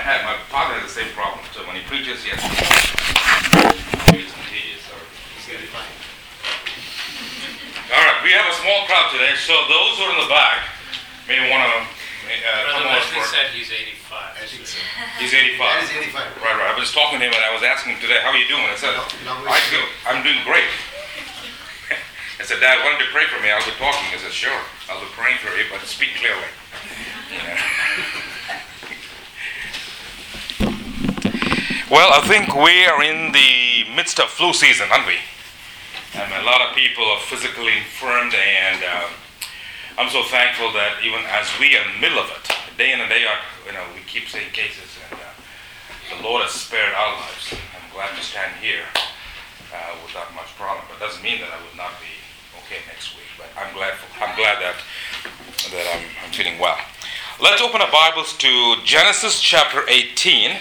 my father has the same problem. So when he preaches, he has to it's contagious. He's going to be fine. All right, we have a small crowd today, so those who are in the back may want to come over Leslie for. said he's 85. I think so. He's 85. That is 85. Right. I was talking to him and I was asking him today, how are you doing? I said, I'm doing great. I said, Dad, why don't you pray for me? I'll be talking. I said, sure, I'll be praying for you, but speak clearly. Well, I think we are in the midst of flu season, aren't we? And a lot of people are physically infirmed, and I'm so thankful that even as we are in the middle of it, day in and day out, we keep seeing cases, and the Lord has spared our lives. I'm glad to stand here without much problem, but it doesn't mean that I would not be okay next week. But I'm glad that I'm feeling well. Let's open our Bibles to Genesis chapter 18.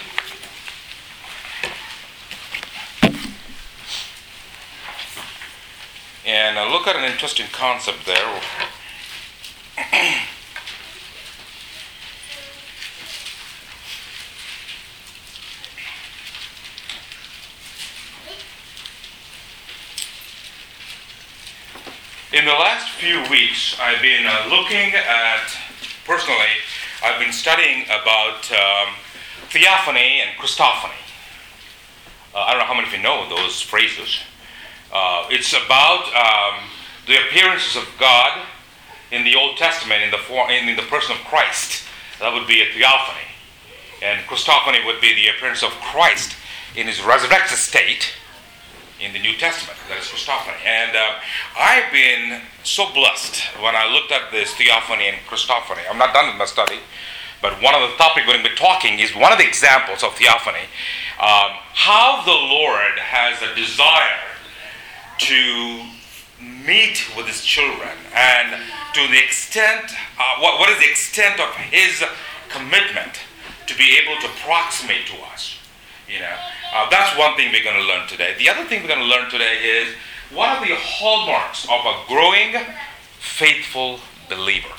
And look at an interesting concept there. In the last few weeks, I've been looking at, personally, I've been studying about theophany and Christophany. I don't know how many of you know those phrases. It's about the appearances of God in the Old Testament in the person of Christ. That would be a theophany. And Christophany would be the appearance of Christ in his resurrected state in the New Testament. That is Christophany. And I've been so blessed when I looked at this theophany and Christophany. I'm not done with my study, but one of the topics we're going to be talking is one of the examples of theophany. How the Lord has a desire to meet with his children, and to the extent, what is the extent of his commitment to be able to approximate to us. That's one thing we're going to learn today. The other thing we're going to learn today is what are the hallmarks of a growing, faithful believer.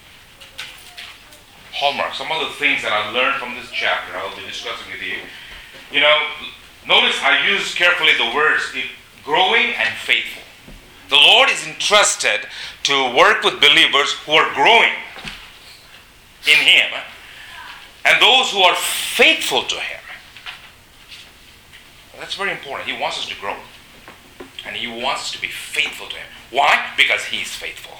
Hallmarks, some of the things that I learned from this chapter, I'll be discussing with you. Notice I use carefully the words growing and faithful. The Lord is interested to work with believers who are growing in Him and those who are faithful to Him. That's very important. He wants us to grow. And He wants us to be faithful to Him. Why? Because He's faithful.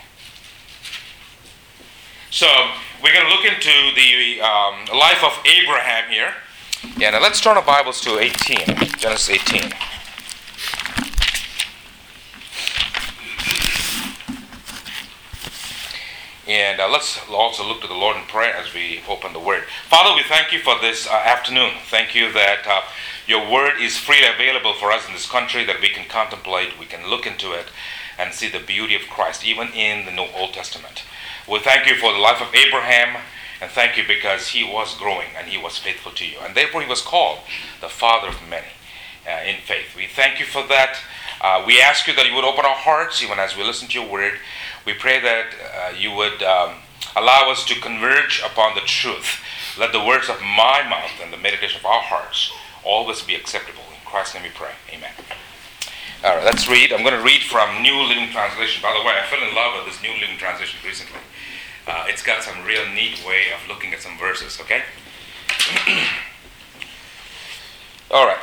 So, we're going to look into the life of Abraham here. Yeah, now let's turn our Bibles to 18, Genesis 18. And let's also look to the Lord in prayer as we open the Word. Father, we thank you for this afternoon. Thank you that your Word is freely available for us in this country, that we can contemplate, we can look into it, and see the beauty of Christ, even in the Old Testament. We thank you for the life of Abraham, and thank you because he was growing and he was faithful to you. And therefore he was called the father of many in faith. We thank you for that. We ask you that you would open our hearts even as we listen to your Word. We pray that you would allow us to converge upon the truth. Let the words of my mouth and the meditation of our hearts always be acceptable. In Christ's name we pray. Amen. All right, let's read. I'm going to read from New Living Translation. By the way, I fell in love with this New Living Translation recently. It's got some real neat way of looking at some verses, okay? All right.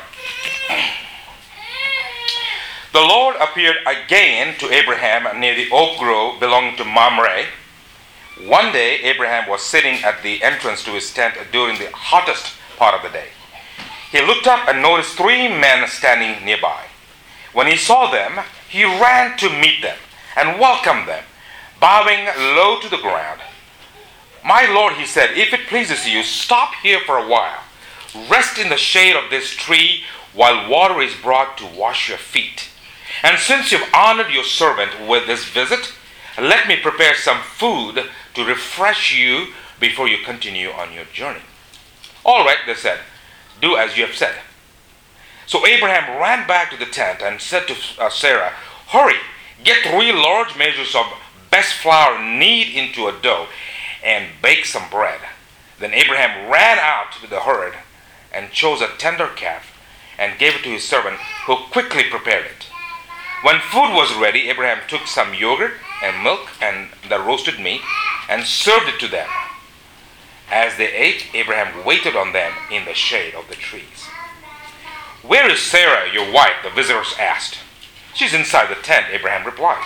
The Lord appeared again to Abraham near the oak grove belonging to Mamre. One day, Abraham was sitting at the entrance to his tent during the hottest part of the day. He looked up and noticed 3 men standing nearby. When he saw them, he ran to meet them and welcomed them, bowing low to the ground. "My Lord," he said, "if it pleases you, stop here for a while. Rest in the shade of this tree while water is brought to wash your feet. And since you've honored your servant with this visit, let me prepare some food to refresh you before you continue on your journey." "All right," they said, "do as you have said." So Abraham ran back to the tent and said to Sarah, "Hurry, get 3 large measures of best flour, knead into a dough, and bake some bread. Then Abraham ran out with the herd and chose a tender calf and gave it to his servant, who quickly prepared it. When food was ready, Abraham took some yogurt and milk and the roasted meat and served it to them. As they ate, Abraham waited on them in the shade of the trees. "Where is Sarah, your wife?" the visitors asked. "She's inside the tent," Abraham replied.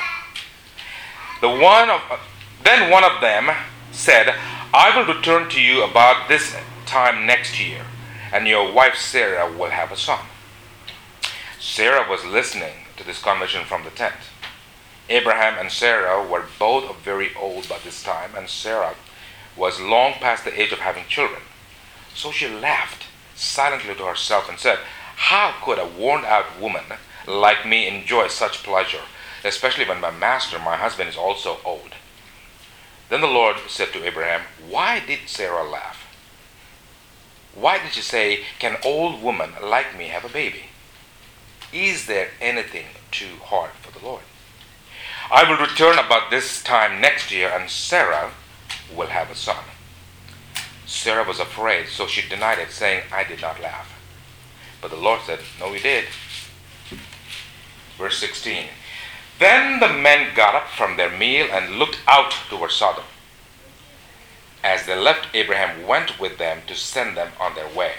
Then one of them said, "I will return to you about this time next year, and your wife Sarah will have a son." Sarah was listening to this conversation from the tent. Abraham and Sarah were both very old by this time, and Sarah was long past the age of having children. So she laughed silently to herself and said, "How could a worn-out woman like me enjoy such pleasure, especially when my master, my husband, is also old?" Then the Lord said to Abraham, "Why did Sarah laugh? Why did she say, 'Can an old woman like me have a baby?' Is there anything too hard for the Lord? I will return about this time next year, and Sarah will have a son." Sarah was afraid, so she denied it, saying, "I did not laugh." But the Lord said, "No, you did." Verse 16. Then the men got up from their meal and looked out toward Sodom. As they left, Abraham went with them to send them on their way.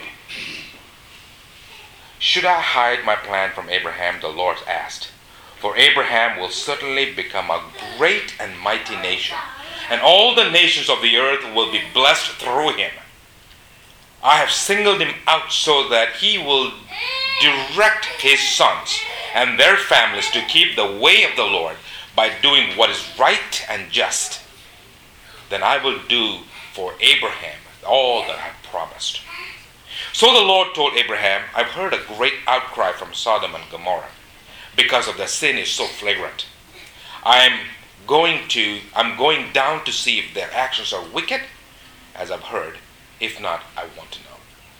"Should I hide my plan from Abraham?" the Lord asked. "For Abraham will certainly become a great and mighty nation, and all the nations of the earth will be blessed through him. I have singled him out so that he will direct his sons and their families to keep the way of the Lord by doing what is right and just. Then I will do for Abraham all that I promised." So the Lord told Abraham, "I've heard a great outcry from Sodom and Gomorrah because of their sin is so flagrant. I'm going down to see if their actions are wicked, as I've heard. If not, I want to know."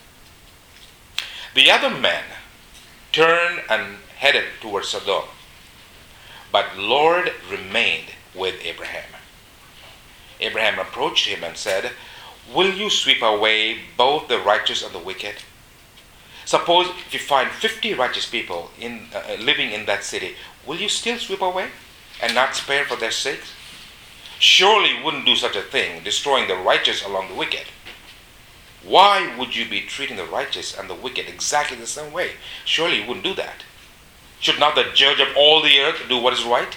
The other men turned and headed towards Sodom, but the Lord remained with Abraham. Abraham approached him and said, "Will you sweep away both the righteous and the wicked? Suppose if you find 50 righteous people living in that city, will you still sweep away and not spare for their sakes? Surely you wouldn't do such a thing, destroying the righteous along the wicked. Why would you be treating the righteous and the wicked exactly the same way? Surely you wouldn't do that. Should not the judge of all the earth do what is right?"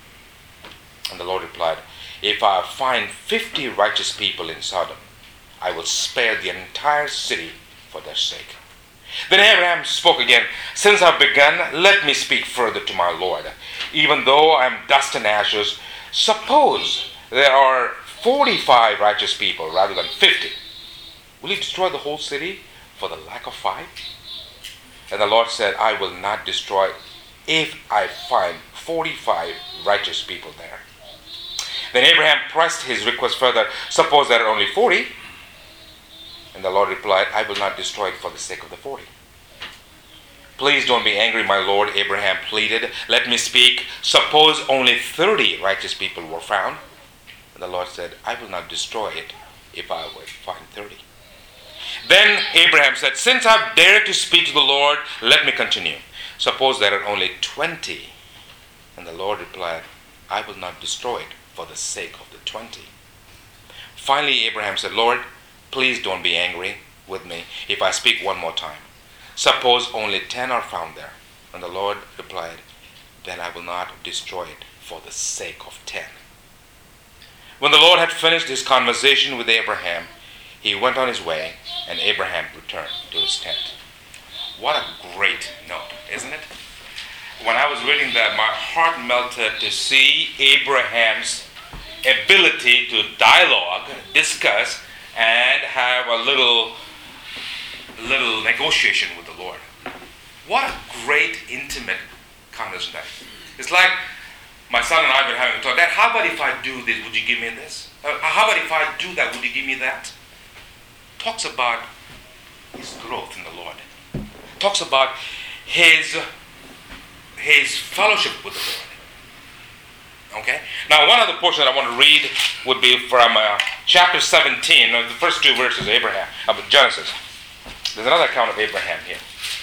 And the Lord replied, "If I find 50 righteous people in Sodom, I will spare the entire city for their sake." Then Abraham spoke again, "Since I've begun, let me speak further to my Lord. Even though I am dust and ashes, suppose there are 45 righteous people rather than 50. Will you destroy the whole city for the lack of 5? And the Lord said, "I will not destroy if I find 45 righteous people there." Then Abraham pressed his request further, "Suppose there are only 40. And the Lord replied, "I will not destroy it for the sake of the 40. "Please don't be angry, my Lord," Abraham pleaded. "Let me speak. Suppose only 30 righteous people were found." And the Lord said, "I will not destroy it if I would find 30. Then Abraham said, "Since I've dared to speak to the Lord, let me continue. Suppose there are only 20. And the Lord replied, "I will not destroy it for the sake of the 20. Finally, Abraham said, "Lord, please don't be angry with me if I speak one more time. Suppose only 10 are found there." And the Lord replied, "Then I will not destroy it for the sake of 10. When the Lord had finished his conversation with Abraham, he went on his way, and Abraham returned to his tent. What a great note, isn't it? When I was reading that, my heart melted to see Abraham's ability to dialogue, discuss, and have a little negotiation with the Lord. What a great, intimate conversation that is. It's like my son and I were having a talk. "Dad, how about if I do this, would you give me this? How about if I do that, would you give me that?" Talks about his growth in the Lord. Talks about his fellowship with the Lord. Okay? Now, one other portion that I want to read would be from chapter 17, the first two verses of Abraham, of Genesis. There's another account of Abraham here.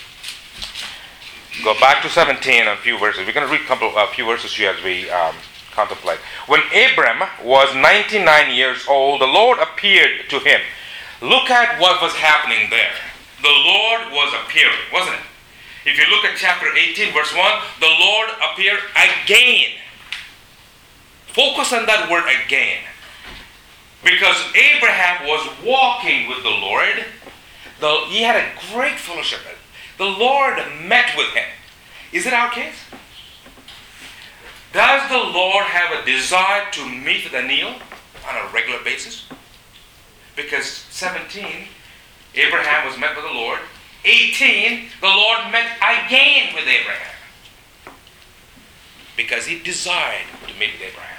Go back to 17 a few verses. We're going to read a few verses here as we contemplate. When Abram was 99 years old, the Lord appeared to him. Look at what was happening there. The Lord was appearing, wasn't it? If you look at chapter 18, verse 1, the Lord appeared again. Focus on that word again. Because Abraham was walking with the Lord. He had a great fellowship. The Lord met with him. Is it our case? Does the Lord have a desire to meet with Daniel on a regular basis? Because 17, Abraham was met with the Lord. 18, the Lord met again with Abraham. Because he desired to meet with Abraham.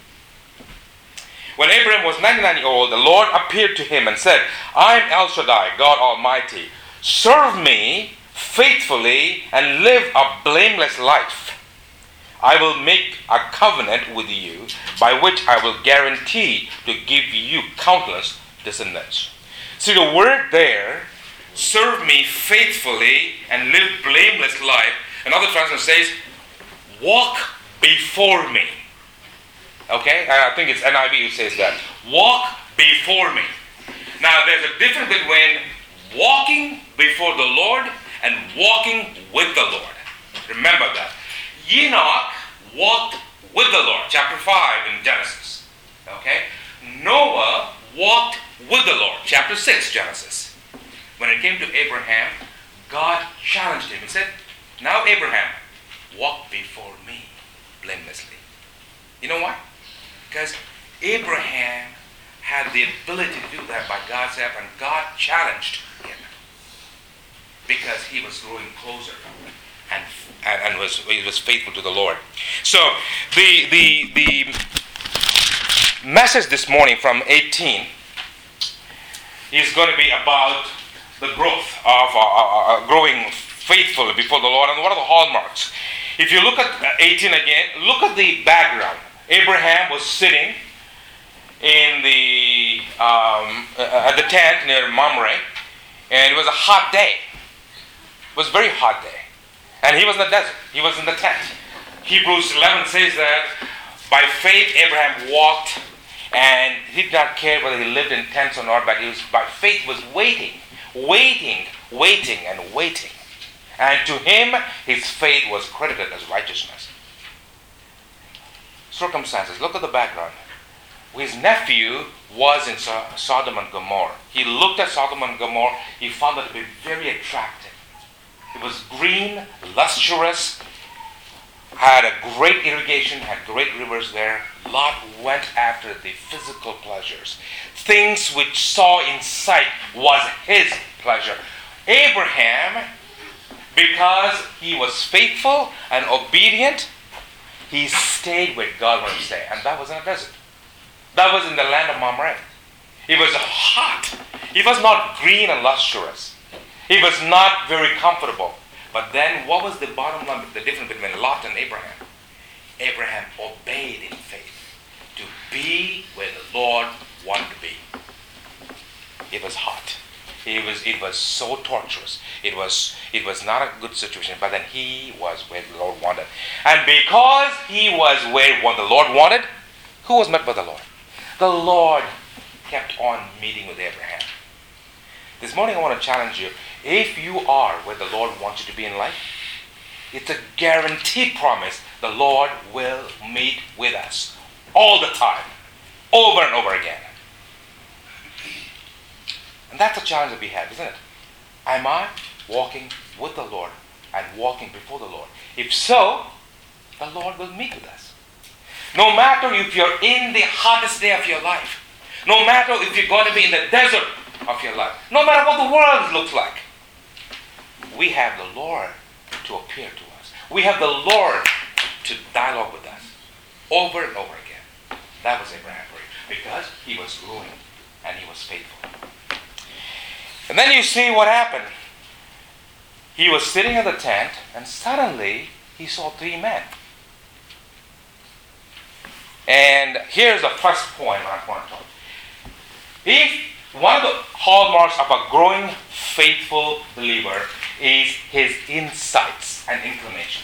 When Abraham was 99 years old, the Lord appeared to him and said, I am El Shaddai, God Almighty. Serve me faithfully and live a blameless life. I will make a covenant with you by which I will guarantee to give you countless descendants. See the word there, serve me faithfully and live blameless life. Another translation says, walk before me. Okay? And I think it's NIV who says that. Walk before me. Now there's a difference between walking before the Lord and walking with the Lord. Remember that. Enoch walked with the Lord. Chapter 5 in Genesis. Okay? Noah walked with the Lord. Chapter 6 Genesis. When it came to Abraham, God challenged him. He said, now Abraham, walk before me blamelessly. You know why? Because Abraham had the ability to do that by God's help, and God challenged him because he was growing closer and he was faithful to the Lord. So the message this morning from 18 is going to be about the growth of growing faithfully before the Lord, and what are the hallmarks. If you look at 18 again, look at the background. Abraham was sitting in the at the tent near Mamre, and it was a hot day. It was a very hot day. And he was in the desert. He was in the tent. Hebrews 11 says that by faith Abraham walked, and he did not care whether he lived in tents or not, but he was by faith was waiting. And to him his faith was credited as righteousness. Circumstances. Look at the background. His nephew was in Sodom and Gomorrah. He looked at Sodom and Gomorrah. He found it to be very attractive. It was green, lustrous, had a great irrigation, had great rivers there. Lot went after the physical pleasures. Things which saw in sight was his pleasure. Abraham, because he was faithful and obedient, he stayed where God wanted to stay. And that was in a desert. That was in the land of Mamre. It was hot. It was not green and lustrous. It was not very comfortable. But then what was the bottom line, the difference between Lot and Abraham? Abraham obeyed in faith to be where the Lord wanted to be. It was hot. It was so torturous. It was not a good situation, but then he was where the Lord wanted. And because he was where what the Lord wanted, who was met by the Lord? The Lord kept on meeting with Abraham. This morning I want to challenge you. If you are where the Lord wants you to be in life, it's a guaranteed promise the Lord will meet with us all the time, over and over again. And that's a challenge that we have, isn't it? Am I walking with the Lord and walking before the Lord? If so, the Lord will meet with us. No matter if you're in the hottest day of your life, no matter if you're going to be in the desert of your life, no matter what the world looks like, we have the Lord to appear to us. We have the Lord to dialogue with us over and over again. That was Abraham because he was growing and he was faithful. And then you see what happened. He was sitting in the tent and suddenly he saw three men. And here's the first point I want to talk. If one of the hallmarks of a growing faithful believer is his insights and inclinations.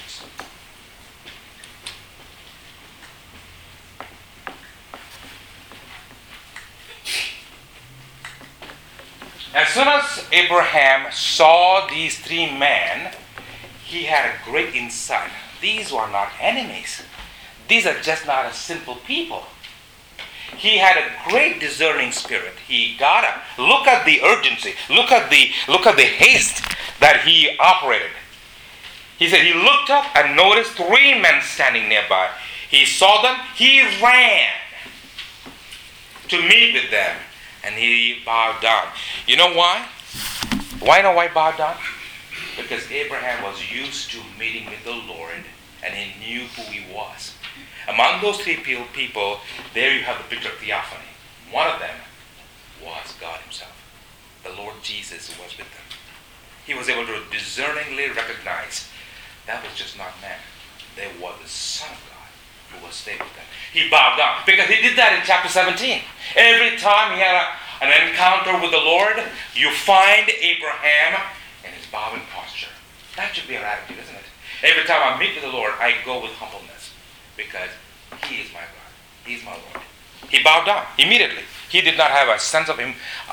As soon as Abraham saw these three men, he had a great insight. These were not enemies. These are just not a simple people. He had a great discerning spirit. He got it. Look at the urgency. Look at the haste that he operated. He said he looked up and noticed three men standing nearby. He saw them. He ran to meet with them, and he bowed down. You know why? Why bow down? Because Abraham was used to meeting with the Lord, and he knew who he was. Among those three people, there you have the picture of theophany. One of them was God himself. The Lord Jesus was with them. He was able to discerningly recognize that was just not man. There was the Son of God who was there with them. He bowed down because he did that in chapter 17. Every time he had an encounter with the Lord, you find Abraham in his bowing posture. That should be our attitude, isn't it? Every time I meet with the Lord, I go with humbleness because he is my God. He is my Lord. He bowed down immediately. He did not have a sense of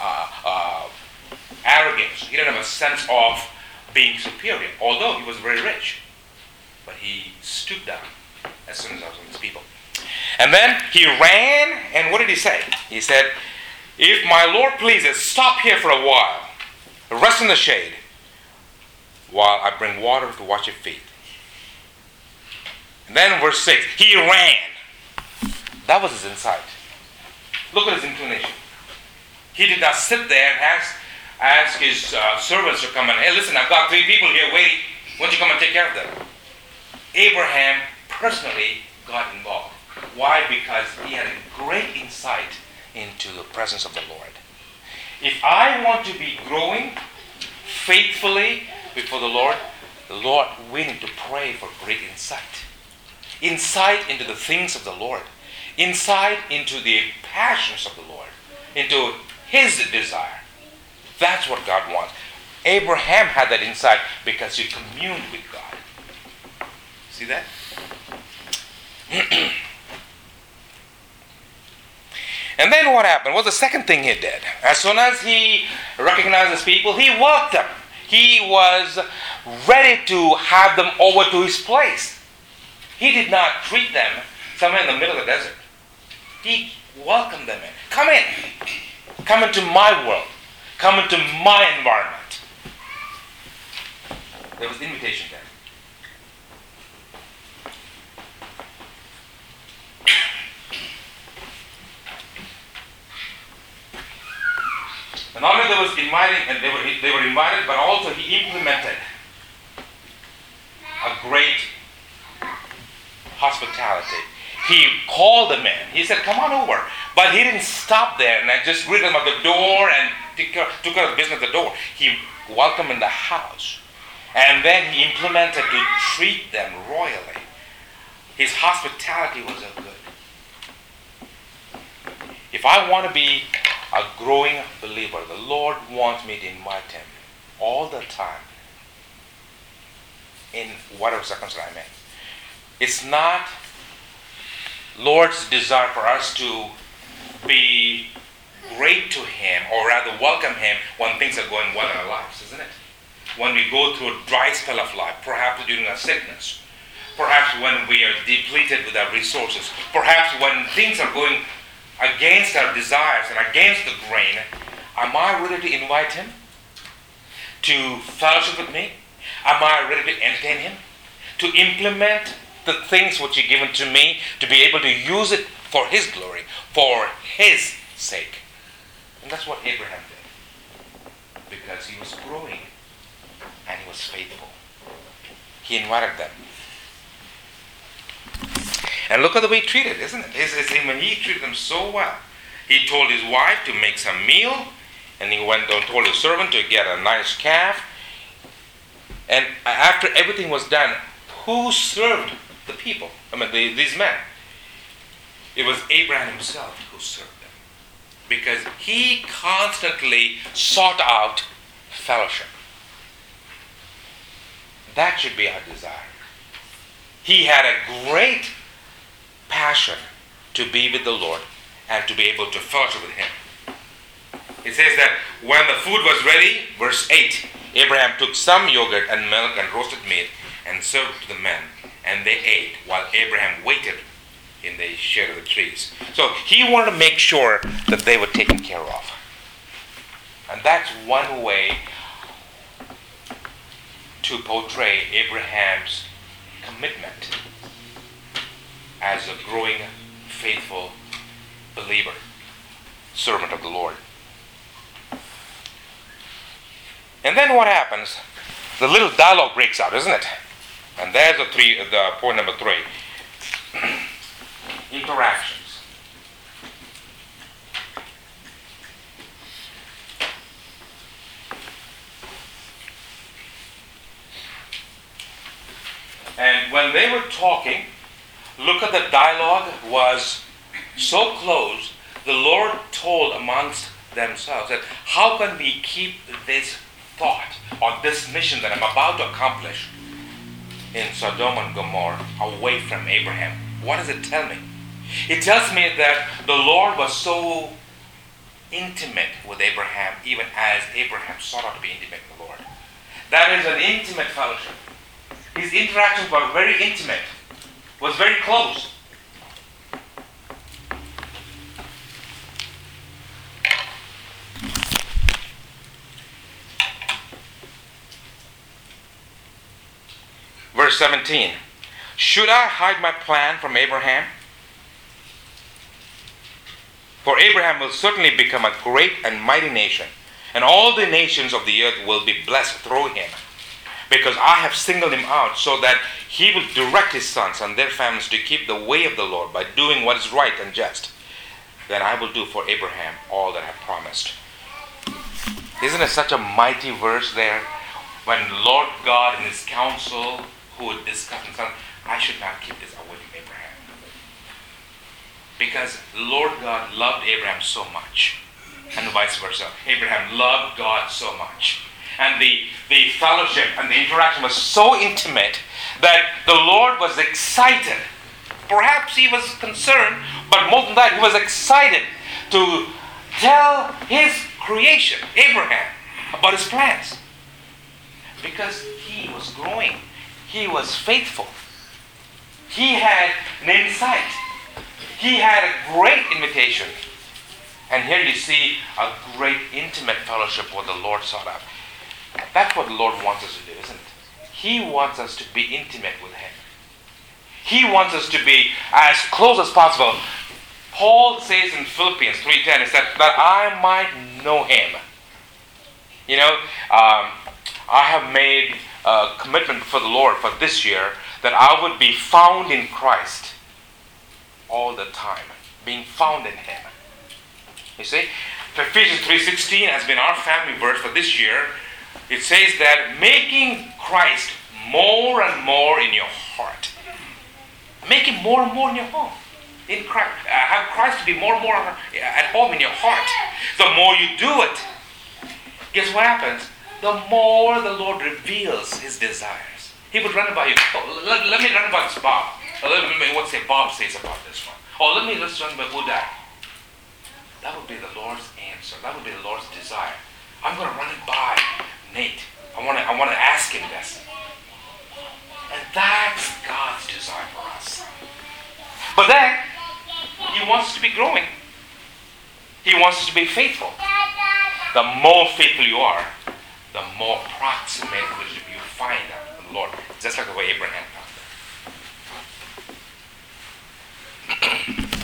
arrogance. He didn't have a sense of being superior, although he was very rich. But he stooped down as soon as I was with his people. And then he ran, and what did he say? He said, "If my Lord pleases, stop here for a while. Rest in the shade while I bring water to wash your feet." And then verse 6, he ran. That was his insight. Look at his inclination. He did not sit there and ask his servants to come and, "Hey, listen, I've got three people here waiting. Why don't you come and take care of them?" Abraham personally got involved. Why? Because he had a great insight into the presence of the Lord. If I want to be growing faithfully before the Lord, we need to pray for great insight. Insight into the things of the Lord. Insight into the passions of the Lord. Into his desire. That's what God wants. Abraham had that insight because he communed with God. See that? And then what happened? What's the second thing he did? As soon as he recognized his people, he welcomed them. He was ready to have them over to his place. He did not treat them somewhere in the middle of the desert. He welcomed them in. Come in. Come into my world. Come into my environment. There was invitation there. And not only there was inviting, and they were invited, but also he implemented a great hospitality. He called them in. He said, "Come on over." But he didn't stop there and just greet them at the door and took care of the business at the door. He welcomed them in the house. And then he implemented to treat them royally. His hospitality was so good. If I want to be a growing believer, the Lord wants me to invite him all the time in whatever circumstance I'm in. It's not Lord's desire for us to be great to him, or rather welcome him when things are going well in our lives, isn't it? When we go through a dry spell of life, perhaps during our sickness, perhaps when we are depleted with our resources, perhaps when things are going against our desires and against the grain, am I ready to invite him to fellowship with me? Am I ready to entertain him? To implement the things which he given to me, to be able to use it for his glory, for his sake. And that's what Abraham did. Because he was growing and he was faithful. He invited them. And look at the way he treated, isn't it? He treated them so well. He told his wife to make some meal, and he went and told his servant to get a nice calf. And after everything was done, who served the people? These men. It was Abraham himself who served them. because he constantly sought out fellowship. That should be our desire. He had a great passion to be with the Lord and to be able to fellowship with him. It says that when the food was ready, verse 8, Abraham took some yogurt and milk and roasted meat and served it to the men, and they ate while Abraham waited in the shade of the trees. So he wanted to make sure that they were taken care of. And that's one way to portray Abraham's commitment as a growing, faithful believer, servant of the Lord. And then what happens? The little dialogue breaks out, isn't it? And there's the point number 3. Interactions. And when they were talking, look at the dialogue was so close, the Lord told amongst themselves that how can we keep this thought or this mission that I'm about to accomplish in Sodom and Gomorrah away from Abraham? What does it tell me? It tells me that the Lord was so intimate with Abraham, even as Abraham sought out to be intimate with the Lord. That is an intimate fellowship. His interactions were very intimate, was very close. Verse 17. Should I hide my plan from Abraham? For Abraham will certainly become a great and mighty nation, and all the nations of the earth will be blessed through him, because I have singled him out so that he will direct his sons and their families to keep the way of the Lord by doing what is right and just. Then I will do for Abraham all that I have promised. Isn't it such a mighty verse there? When Lord God in his counsel who would discuss himself, I should not keep this away from Abraham. Because Lord God loved Abraham so much, and vice versa. Abraham loved God so much. And the fellowship and the interaction was so intimate that the Lord was excited. Perhaps he was concerned, but more than that, he was excited to tell his creation, Abraham, about his plans. Because he was growing. He was faithful. He had an insight. He had a great invitation. And here you see a great intimate fellowship what the Lord sought out. That's what the Lord wants us to do, isn't it? He wants us to be intimate with him. He wants us to be as close as possible. Paul says in Philippians 3:10, he said, that I might know him. You know, I have made a commitment for the Lord for this year that I would be found in Christ all the time. Being found in him. You see, Ephesians 3:16 has been our family verse for this year. It says that making Christ more and more in your heart. Make him more and more in your home. In Christ, have Christ to be more and more at home in your heart. The more you do it, guess what happens? The more the Lord reveals his desires. He would run about you. Oh, let me run about this Bob. What say Bob says about this one? Oh, let's run about Uday. That would be the Lord's answer. That would be the Lord's desire. I'm going to run it by Nate. I want to ask him this. And that's God's desire for us. But then, he wants us to be growing. He wants us to be faithful. The more faithful you are, the more proximate relationship you find with the Lord. Just like the way Abraham found it.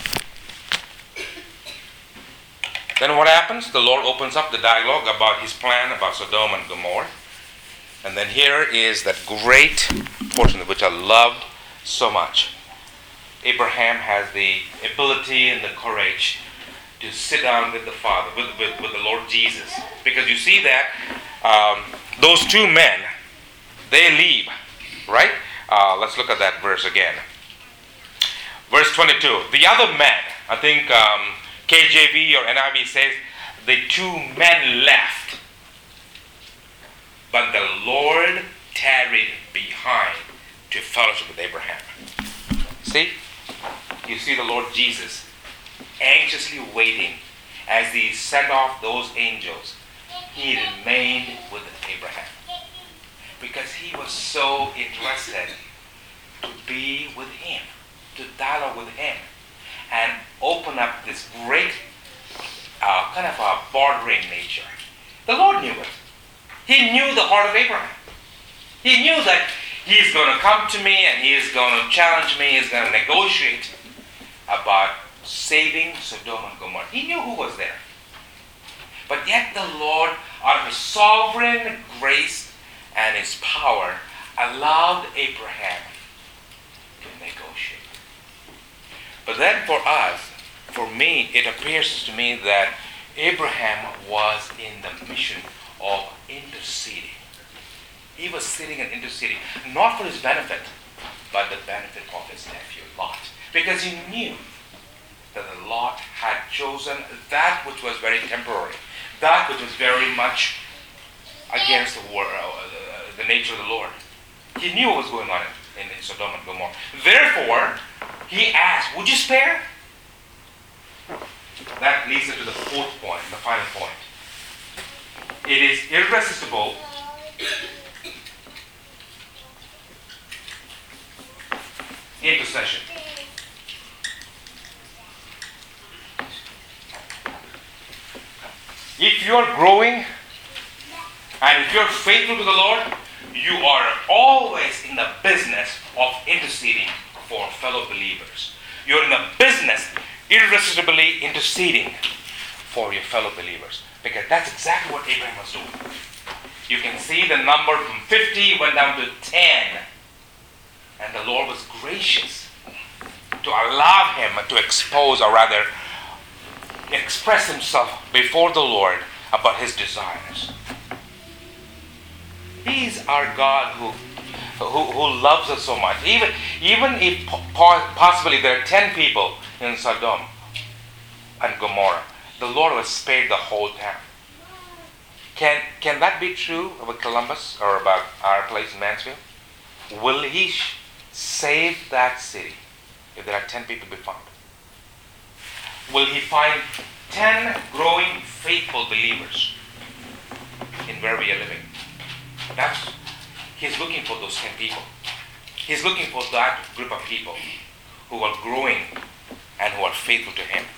Then what happens? The Lord opens up the dialogue about his plan about Sodom and Gomorrah. And then here is that great portion which I loved so much. Abraham has the ability and the courage to sit down with the Father, with the Lord Jesus. Because you see that those two men, they leave, right? Let's look at that verse again. Verse 22. The other man, I think KJV or NIV says, the two men left, but the Lord tarried behind to fellowship with Abraham. See? You see the Lord Jesus anxiously waiting as he sent off those angels. He remained with Abraham because he was so interested to be with him, to dialogue with him, and open up this great kind of a bordering nature. The Lord knew it. He knew the heart of Abraham. He knew that he's going to come to me and he is going to challenge me, he's going to negotiate about saving Sodom and Gomorrah. He knew who was there. But yet the Lord, out of his sovereign grace and his power, allowed Abraham to negotiate. But then for us, for me, it appears to me that Abraham was in the mission of interceding. He was sitting and interceding, not for his benefit, but the benefit of his nephew Lot. Because he knew that Lot had chosen that which was very temporary, that which was very much against the nature of the Lord. He knew what was going on in Sodom and Gomorrah. Therefore, he asked, would you spare? That leads us to the fourth point, the final point. It is irresistible intercession. If you are growing and if you are faithful to the Lord, you are always in the business of interceding for fellow believers. You're in the business irresistibly interceding for your fellow believers. Because that's exactly what Abraham was doing. You can see the number from 50 went down to 10. And the Lord was gracious to allow him to expose, or rather express himself before the Lord about his desires. He's our God who loves us so much. Even if possibly there are 10 people in Sodom and Gomorrah, the Lord was spared the whole town. Can that be true about Columbus or about our place in Mansfield? Will he save that city if there are 10 people to be found? Will he find 10 growing faithful believers in where we are living? He's looking for those 10 people. He's looking for that group of people who are growing and who are faithful to him.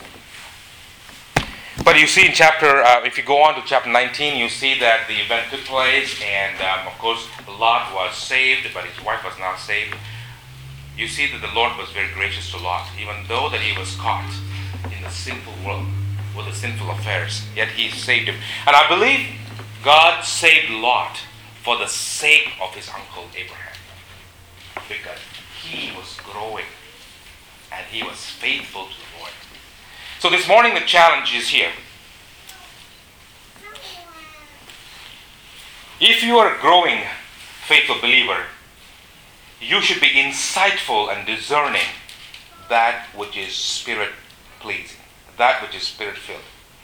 But you see in if you go on to chapter 19, you see that the event took place, and of course Lot was saved, but his wife was not saved. You see that the Lord was very gracious to Lot, even though that he was caught in the sinful world with the sinful affairs, yet he saved him. And I believe God saved Lot for the sake of his uncle Abraham, because he was growing and he was faithful to the Lord. So this morning the challenge is here. If you are a growing faithful believer, you should be insightful and discerning that which is spirit pleasing, that which is spirit filled.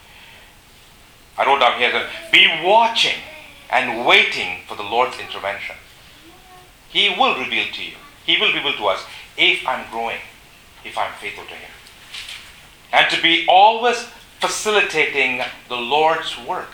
I wrote down here that be watching and waiting for the Lord's intervention. He will reveal to you. He will reveal to us if I'm growing, if I'm faithful to him. And to be always facilitating the Lord's work.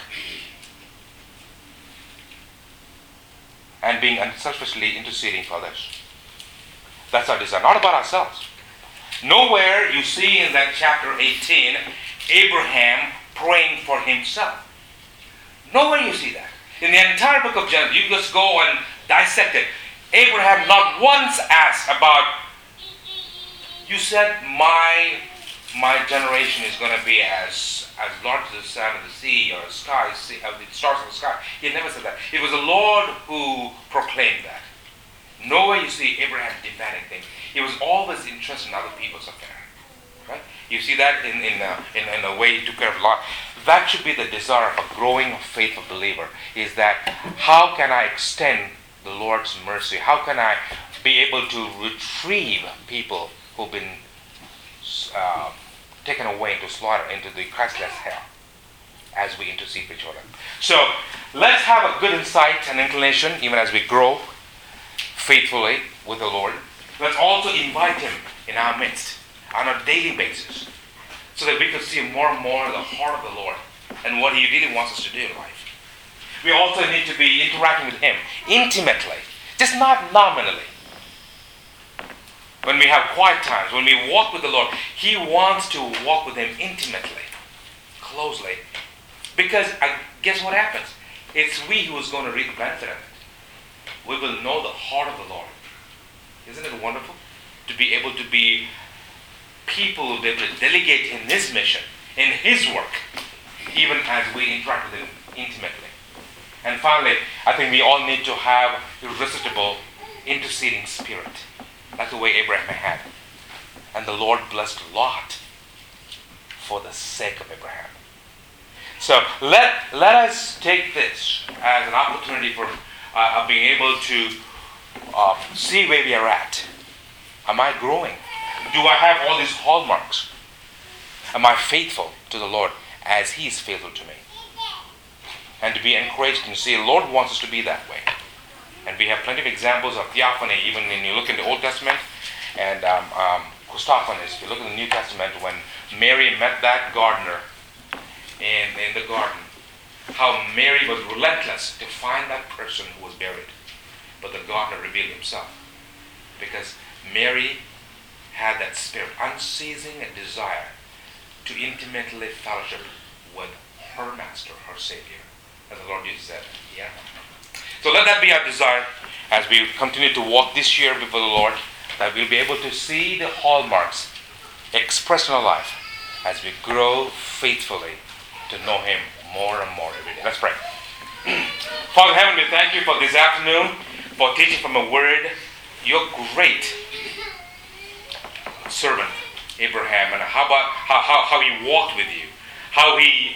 And being unselfishly interceding for others. That's our desire, not about ourselves. Nowhere you see in that chapter 18, Abraham praying for himself. Nowhere you see that. In the entire book of Genesis, you just go and dissect it. Abraham not once asked about, you said my generation is going to be as large as the sand of the sea or the stars of the sky. He never said that. It was the Lord who proclaimed that. Nowhere you see Abraham demanding things. He was always interested in other people's affairs. Right? You see that in a way he took care of Lot. That should be the desire of a growing faithful believer, is that how can I extend the Lord's mercy? How can I be able to retrieve people who've been taken away into slaughter, into the Christless hell, as we intercede for each other. So let's have a good insight and inclination, even as we grow faithfully with the Lord. Let's also invite Him in our midst on a daily basis, so that we could see more and more the heart of the Lord and what He really wants us to do in life. We also need to be interacting with Him intimately, just not nominally. When we have quiet times, when we walk with the Lord, He wants to walk with Him intimately, closely. Because guess what happens? It's we who is going to reap the benefit of it. We will know the heart of the Lord. Isn't it wonderful to be able to be people who will be able to delegate Him His mission, in His work, even as we interact with Him intimately. And finally, I think we all need to have irresistible interceding spirit, like the way Abraham had. And the Lord blessed Lot for the sake of Abraham. So let us take this as an opportunity for being able to see where we are at. Am I growing? Do I have all these hallmarks? Am I faithful to the Lord as He is faithful to me? And to be encouraged and see the Lord wants us to be that way. And we have plenty of examples of theophany, even when you look in the Old Testament, and Christophanies. If you look in the New Testament, when Mary met that gardener in the garden, how Mary was relentless to find that person who was buried. But the gardener revealed himself, because Mary had that spirit, unceasing desire to intimately fellowship with her Master, her Savior. As the Lord Jesus said, yeah. So let that be our desire as we continue to walk this year before the Lord, that we'll be able to see the hallmarks expressed in our life as we grow faithfully to know Him more and more every day. Let's pray. Father in heaven, we thank You for this afternoon, for teaching from a word, Your great servant Abraham, and how he walked with You, how he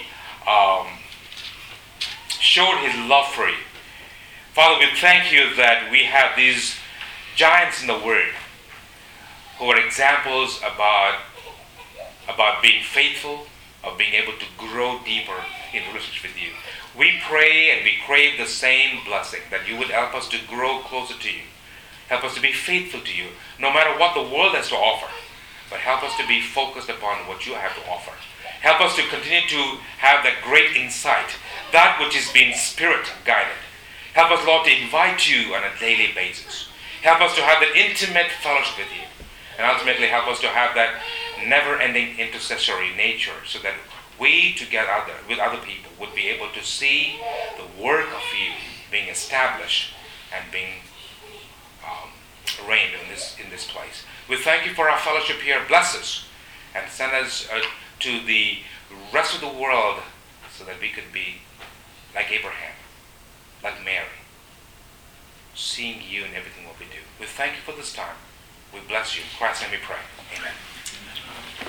showed his love for You. Father, we thank You that we have these giants in the Word who are examples about being faithful, of being able to grow deeper in relationship with You. We pray and we crave the same blessing, that You would help us to grow closer to You. Help us to be faithful to You, no matter what the world has to offer. But help us to be focused upon what You have to offer. Help us to continue to have that great insight, that which is being Spirit guided. Help us, Lord, to invite You on a daily basis. Help us to have that intimate fellowship with You. And ultimately help us to have that never-ending intercessory nature, so that we together with other people would be able to see the work of You being established and being reigned in this place. We thank You for our fellowship here. Bless us and send us to the rest of the world, so that we could be like Abraham, like Mary, seeing You in everything what we do. We thank You for this time. We bless You. In Christ's name we pray. Amen.